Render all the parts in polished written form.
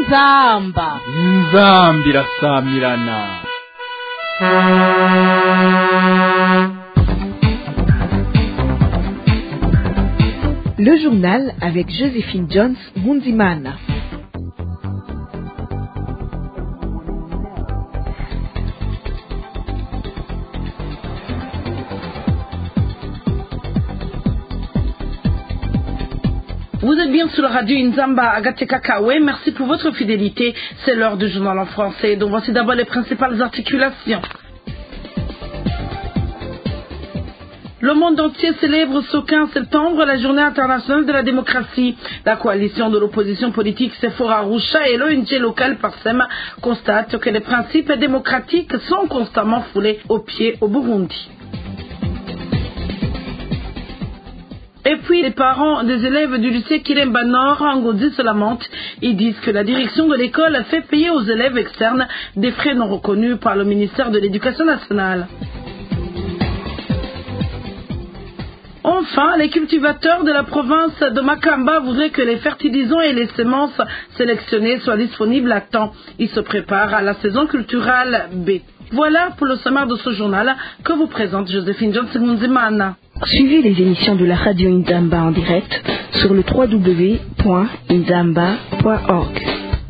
inzamba irasamirana. Le journal avec Joséphine Jones Ngunzimana. Vous êtes bien sur la radio Inzamba Agateka Kawe, merci pour votre fidélité. C'est l'heure du journal en français, donc voici d'abord les principales articulations. Le monde entier célèbre ce 15 septembre la journée internationale de la démocratie. La coalition de l'opposition politique Sephora Arusha et l'ONG locale Parsem constatent que les principes démocratiques sont constamment foulés aux pieds au Burundi. Et puis, les parents des élèves du lycée Kiremba Nord en Ngozi se lamentent. Ils disent que la direction de l'école fait payer aux élèves externes des frais non reconnus par le ministère de l'Éducation nationale. Enfin, les cultivateurs de la province de Makamba voudraient que les fertilisants et les semences sélectionnées soient disponibles à temps. Ils se préparent à la saison culturelle B. Voilà pour le sommaire de ce journal que vous présente Joséphine Jones Ngunzimana. Suivez les émissions de la radio Inzamba en direct sur le www.inzamba.org.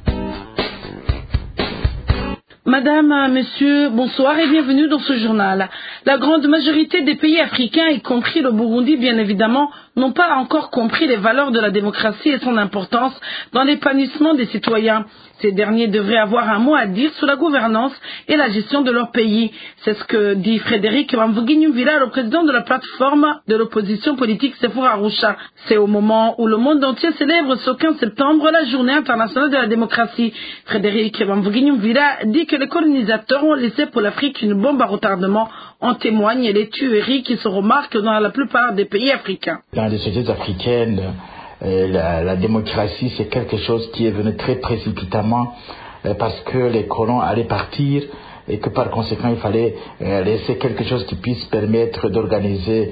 Madame, Monsieur, bonsoir et bienvenue dans ce journal. La grande majorité des pays africains, y compris le Burundi bien évidemment, n'ont pas encore compris les valeurs de la démocratie et son importance dans l'épanouissement des citoyens. Ces derniers devraient avoir un mot à dire sur la gouvernance et la gestion de leur pays. C'est ce que dit Frédéric Bamvugi-Nyumvira, le président de la plateforme de l'opposition politique Sephora Arusha. C'est au moment où le monde entier célèbre ce 15 septembre la journée internationale de la démocratie. Frédéric Bamvugi-Nyumvira dit que les colonisateurs ont laissé pour l'Afrique une bombe à retardement. En témoignent les tueries qui se remarquent dans la plupart des pays africains. Dans les sociétés africaines, la démocratie, c'est quelque chose qui est venu très précipitamment parce que les colons allaient partir et que par conséquent, il fallait laisser quelque chose qui puisse permettre d'organiser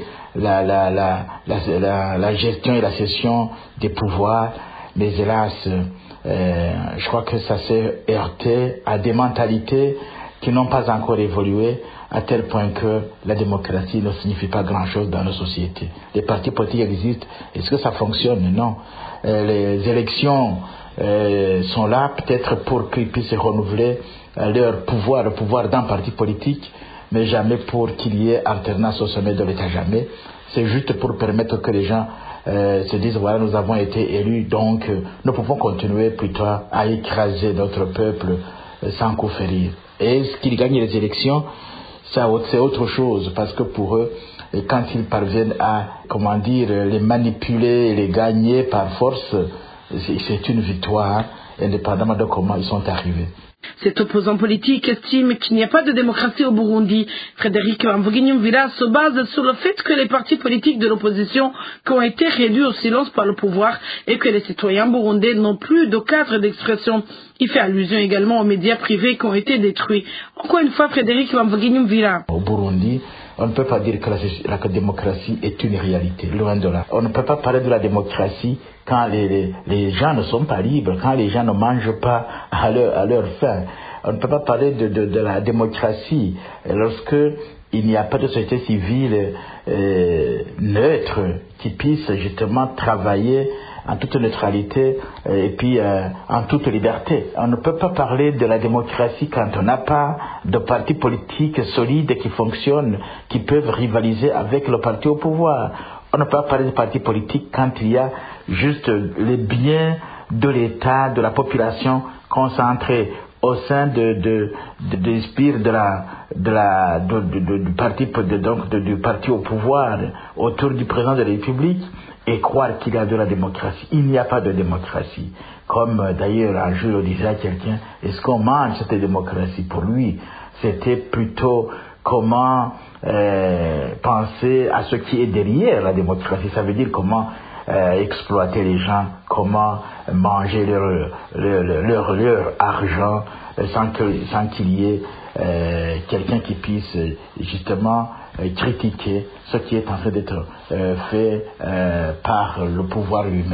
la gestion et la cession des pouvoirs. Mais hélas, je crois que ça s'est heurté à des mentalités qui n'ont pas encore évolué, à tel point que la démocratie ne signifie pas grand-chose dans nos sociétés. Les partis politiques existent. Est-ce que ça fonctionne? Non. Les élections sont là peut-être pour qu'ils puissent renouveler leur pouvoir, le pouvoir d'un parti politique, mais jamais pour qu'il y ait alternance au sommet de l'État, jamais. C'est juste pour permettre que les gens se disent, voilà, nous avons été élus, donc nous pouvons continuer plutôt à écraser notre peuple sans coup férir. Et ce qu'ils gagnent les élections, c'est autre chose, parce que pour eux, quand ils parviennent à, les manipuler et les gagner par force, c'est une victoire, indépendamment de comment ils sont arrivés. Cet opposant politique estime qu'il n'y a pas de démocratie au Burundi. Frédéric Bamvugi-Nyumvira se base sur le fait que les partis politiques de l'opposition qui ont été réduits au silence par le pouvoir et que les citoyens burundais n'ont plus de cadre d'expression. Il fait allusion également aux médias privés qui ont été détruits. Encore une fois, Frédéric Bamvugi-Nyumvira. Au Burundi, on ne peut pas dire que la démocratie est une réalité, loin de là. On ne peut pas parler de la démocratie quand les gens ne sont pas libres, quand les gens ne mangent pas à leur faim. On ne peut pas parler de la démocratie lorsque il n'y a pas de société civile neutre qui puisse justement travailler en toute neutralité et puis en toute liberté. On ne peut pas parler de la démocratie quand on n'a pas de partis politiques solides qui fonctionnent, qui peuvent rivaliser avec le parti au pouvoir. On ne peut pas parler de partis politiques quand il y a juste les biens de l'État, de la population concentrés au sein du parti au pouvoir, autour du président de la République, et croire qu'il y a de la démocratie. Il n'y a pas de démocratie. Comme d'ailleurs un jour on disait à quelqu'un, est-ce qu'on mange cette démocratie? Pour lui, c'était plutôt comment penser à ce qui est derrière la démocratie. Ça veut dire comment exploiter les gens, comment manger leur argent sans qu'il y ait quelqu'un qui puisse justement critiquer ce qui est en train d'être fait par le pouvoir lui-même.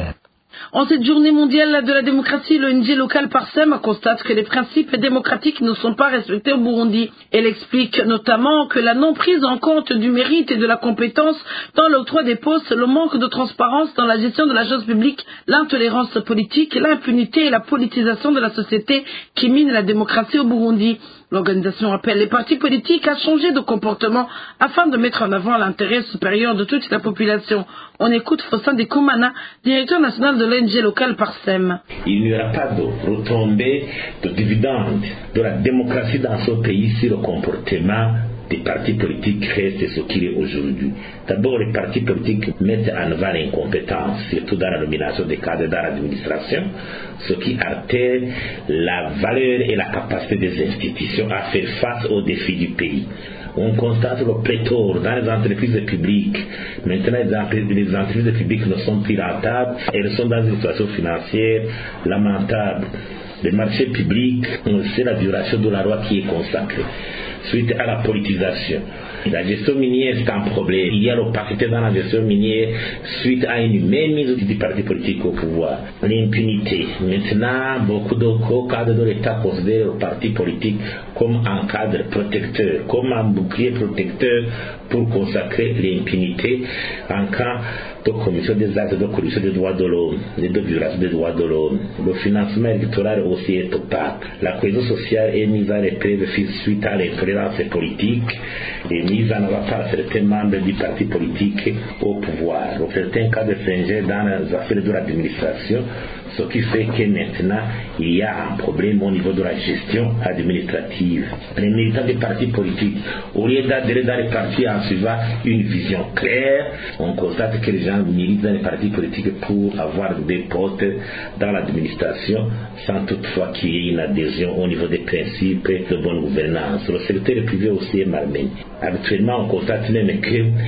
En cette journée mondiale de la démocratie, l'ONG locale Parsem constate que les principes démocratiques ne sont pas respectés au Burundi. Elle explique notamment que la non-prise en compte du mérite et de la compétence dans l'octroi des postes, le manque de transparence dans la gestion de la chose publique, l'intolérance politique, l'impunité et la politisation de la société qui mine la démocratie au Burundi. L'organisation appelle les partis politiques à changer de comportement afin de mettre en avant l'intérêt supérieur de toute la population. On écoute Faustin Dekoumana, directeur national de l'ONG locale Parsem. Il n'y aura pas de retombée de dividendes de la démocratie dans ce pays si le comportement des partis politiques reste ce qu'il est aujourd'hui. D'abord, les partis politiques mettent en avant l'incompétence, surtout dans la nomination des cadres dans l'administration, ce qui altère la valeur et la capacité des institutions à faire face aux défis du pays. On constate le pléthore dans les entreprises publiques. Maintenant, les entreprises publiques ne sont plus rentables, elles sont dans une situation financière lamentable. Les marchés publics, c'est la violation de la loi qui est consacrée. Suite à la politisation, la gestion minière c'est un problème. Il y a l'opacité dans la gestion minière suite à une mainmise du parti politique au pouvoir. L'impunité. Maintenant, beaucoup de cadres de l'État considèrent le parti politique comme un cadre protecteur, comme un bouclier protecteur pour consacrer l'impunité en cas de commission des actes de corruption des droits de l'homme, de violation des droits de l'homme. Le financement électoral aussi est opaque. La cohésion sociale est mise à l'épreuve suite à l'intolérance politique et mise en avant par certains membres du parti politique au pouvoir. Dans certains cas de s'ingérer dans les affaires de l'administration, ce qui fait que maintenant il y a un problème au niveau de la gestion administrative. Les militants des partis politiques, au lieu d'adhérer dans les partis en suivant une vision claire, on constate que les gens militent dans les partis politiques pour avoir des postes dans l'administration sans toutefois qu'il y ait une adhésion au niveau des principes de bonne gouvernance. Le secteur privé aussi est malmené. Habituellement, on constate même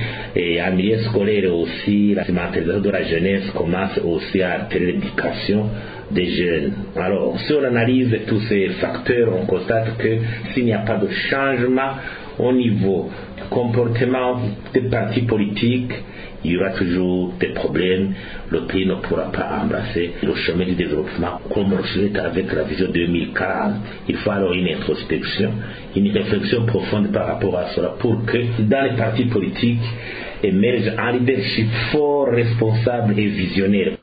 que en milieu scolaire aussi, la sédentarisation de la jeunesse commence aussi à altérer l'éducation des jeunes. Alors, si on analyse tous ces facteurs, on constate que s'il n'y a pas de changement au niveau du comportement des partis politiques, il y aura toujours des problèmes. Le pays ne pourra pas embrasser le chemin du développement comme on le souhaite avec la vision 2040. Il faut alors une introspection, une réflexion profonde par rapport à cela pour que dans les partis politiques émerge un leadership fort, responsable et visionnaire.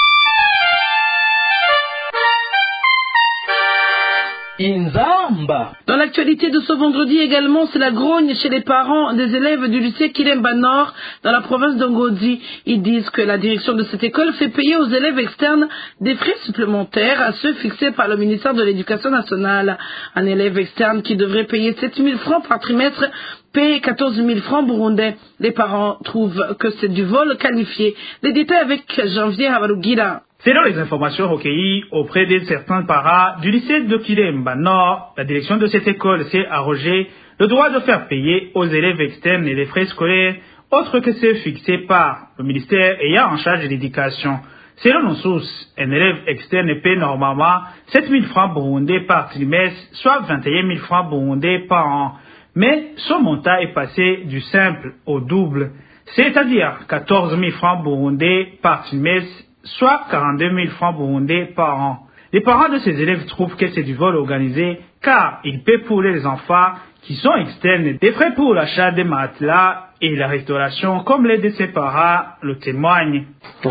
Inzamba. Dans l'actualité de ce vendredi également, c'est la grogne chez les parents des élèves du lycée Kilemba Nord dans la province d'Angodi. Ils disent que la direction de cette école fait payer aux élèves externes des frais supplémentaires à ceux fixés par le ministère de l'Éducation nationale. Un élève externe qui devrait payer 7 000 francs par trimestre paye 14 000 francs burundais. Les parents trouvent que c'est du vol qualifié. Les détails avec Janvier Havarugira. Selon les informations recueillies auprès de certains parents du lycée de Kilemba Nord, la direction de cette école s'est arrogé le droit de faire payer aux élèves externes les frais scolaires autres que ceux fixés par le ministère ayant en charge de l'éducation. Selon nos sources, un élève externe paie normalement 7 000 francs burundais par trimestre, soit 21 000 francs burundais par an. Mais ce montant est passé du simple au double, c'est-à-dire 14 000 francs burundais par trimestre, soit 42 000 francs burundais par an. Les parents de ces élèves trouvent que c'est du vol organisé car ils paient pour les enfants qui sont externes des frais pour l'achat des matelas et la restauration comme l'aide de ses parents le témoignent.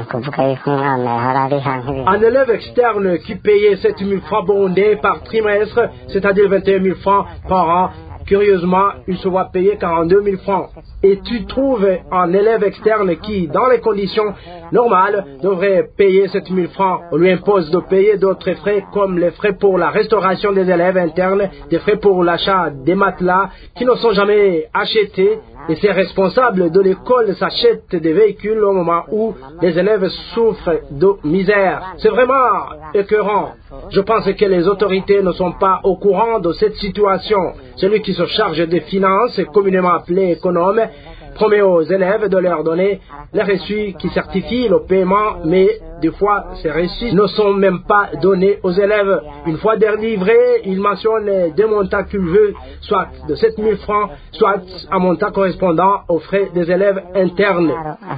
Un élève externe qui payait 7 000 francs burundais par trimestre, c'est-à-dire 21 000 francs par an, curieusement, il se voit payer 42 000 francs. Et tu trouves un élève externe qui, dans les conditions normales, devrait payer 7 000 francs. On lui impose de payer d'autres frais comme les frais pour la restauration des élèves internes, des frais pour l'achat des matelas qui ne sont jamais achetés. Et ces responsables de l'école s'achètent des véhicules au moment où les élèves souffrent de misère. C'est vraiment écœurant. Je pense que les autorités ne sont pas au courant de cette situation. Celui qui se charge des finances, communément appelé économe, promet aux élèves de leur donner les reçus qui certifient le paiement, mais des fois, ces reçus ne sont même pas donnés aux élèves. Une fois délivrés, il mentionne les deux montants qu'il veut, soit de 7 000 francs, soit un montant correspondant aux frais des élèves internes.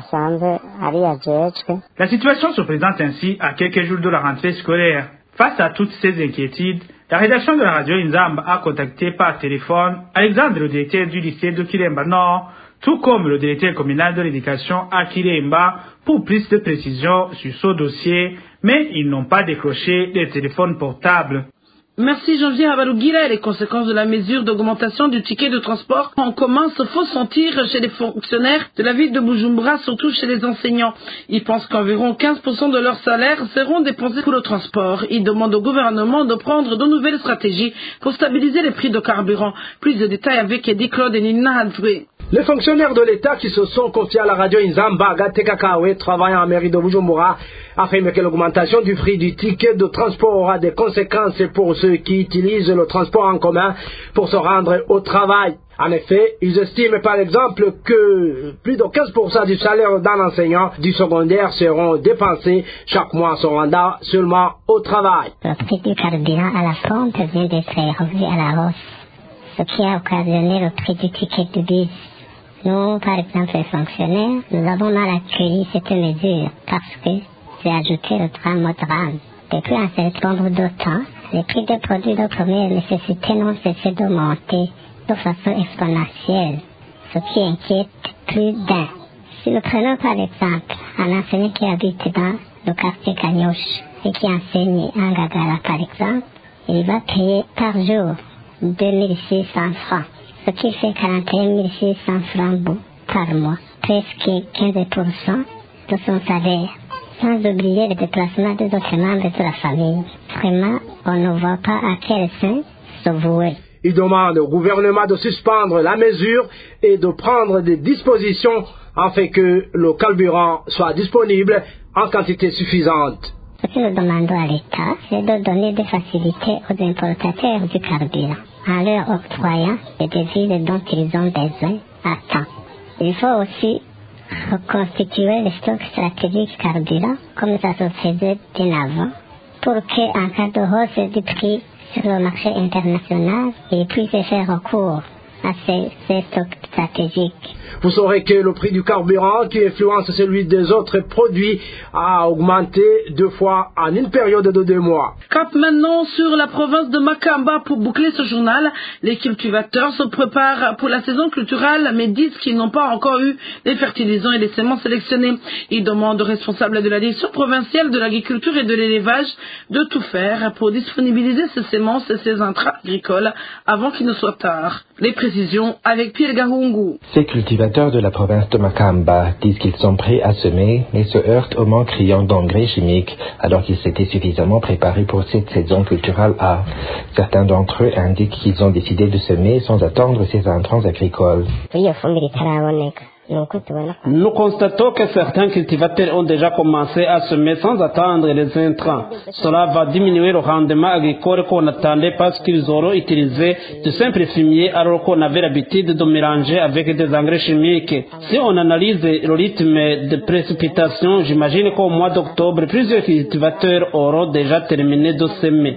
La situation se présente ainsi à quelques jours de la rentrée scolaire. Face à toutes ces inquiétudes, la rédaction de la radio Inzamba a contacté par téléphone Alexandre, le directeur du lycée de Kiremba Nord, tout comme le directeur communal de l'éducation à Kiremba, pour plus de précisions sur ce dossier, mais ils n'ont pas décroché les téléphones portables. Merci Janvier Abalouguira. Les conséquences de la mesure d'augmentation du ticket de transport en commun se font sentir chez les fonctionnaires de la ville de Bujumbura, surtout chez les enseignants. Ils pensent qu'environ 15% de leur salaire seront dépensés pour le transport. Ils demandent au gouvernement de prendre de nouvelles stratégies pour stabiliser les prix de carburant. Plus de détails avec Eddie Claude et Nina Hadoué. Les fonctionnaires de l'État qui se sont confiés à la radio Inzamba, Gatekakawe, travaillant en mairie de Bujumbura, affirment que l'augmentation du prix du ticket de transport aura des conséquences pour ceux qui utilisent le transport en commun pour se rendre au travail. En effet, ils estiment par exemple que plus de 15% du salaire d'un enseignant du secondaire seront dépensés chaque mois se rendant seulement au travail. Le prix du carburant à la pompe vient d'être revu à la hausse, ce qui a occasionné le prix du ticket de bus. Nous, par exemple, les fonctionnaires, nous avons mal accueilli cette mesure parce que c'est ajouté le tram au drame. Depuis un certain nombre de temps, les prix des produits de première nécessité n'ont cessé d'augmenter de façon exponentielle, ce qui inquiète plus d'un. Si nous prenons par exemple un enseignant qui habite dans le quartier Kanyosh et qui enseigne en Gagara par exemple, il va payer par jour 2600 francs. Ce qui fait 41 600 francs par mois, presque 15% de son salaire, sans oublier le déplacement des autres membres de la famille. Vraiment, on ne voit pas à quel sens se vouer. Il demande au gouvernement de suspendre la mesure et de prendre des dispositions afin que le carburant soit disponible en quantité suffisante. Ce que nous demandons à l'État, c'est de donner des facilités aux importateurs du carburant, en leur octroyant les devises dont ils ont besoin à temps. Il faut aussi reconstituer les stocks stratégiques carburant, comme ça se faisait bien avant, pour qu'en cas de hausse du prix sur le marché international, ils puissent faire recours à ces stocks stratégiques. Vous saurez que le prix du carburant, qui influence celui des autres produits, a augmenté 2 fois en une période de 2 mois. Cap maintenant sur la province de Makamba pour boucler ce journal. Les cultivateurs se préparent pour la saison culturelle, mais disent qu'ils n'ont pas encore eu les fertilisants et les semences sélectionnés. Ils demandent aux responsables de la direction provinciale de l'agriculture et de l'élevage de tout faire pour disponibiliser ces semences et ces intrants agricoles avant qu'il ne soit tard. Les précisions avec Pierre Gahungu. Ces cultivateurs de la province de Makamba disent qu'ils sont prêts à semer, mais se heurtent au manque criant d'engrais chimiques, alors qu'ils s'étaient suffisamment préparés pour cette saison culturelle A. Certains d'entre eux indiquent qu'ils ont décidé de semer sans attendre ces intrants agricoles. Nous constatons que certains cultivateurs ont déjà commencé à semer sans attendre les intrants. Cela va diminuer le rendement agricole qu'on attendait parce qu'ils auront utilisé de simples fumiers alors qu'on avait l'habitude de mélanger avec des engrais chimiques. Si on analyse le rythme de précipitation, j'imagine qu'au mois d'octobre, plusieurs cultivateurs auront déjà terminé de semer.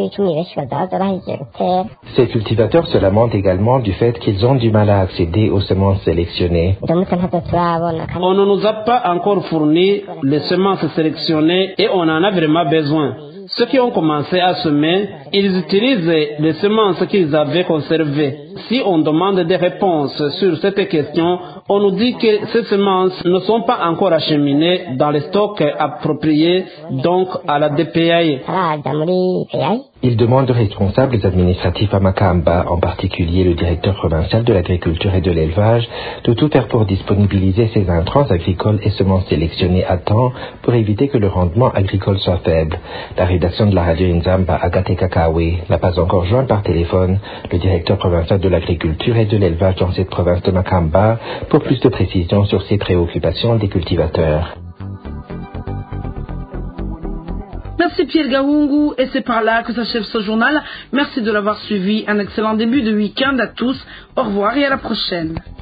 Ces cultivateurs se lamentent également du fait qu'ils ont du mal à accéder aux semences sélectionnées. On ne nous a pas encore fourni les semences sélectionnées et on en a vraiment besoin. Ceux qui ont commencé à semer, ils utilisent les semences qu'ils avaient conservées. Si on demande des réponses sur cette question, on nous dit que ces semences ne sont pas encore acheminées dans les stocks appropriés, donc à la DPAE. Ils demandent aux responsables administratifs à Makamba, en particulier le directeur provincial de l'agriculture et de l'élevage, de tout faire pour disponibiliser ces intrants agricoles et semences sélectionnées à temps pour éviter que le rendement agricole soit faible. La rédaction de la radio Inzamba à Gatekakawe n'a pas encore joint par téléphone le directeur provincial de l'agriculture et de l'élevage dans cette province de Makamba pour plus de précisions sur ces préoccupations des cultivateurs. Merci Pierre Gahungu, et c'est par là que s'achève ce journal. Merci de l'avoir suivi. Un excellent début de week-end à tous. Au revoir et à la prochaine.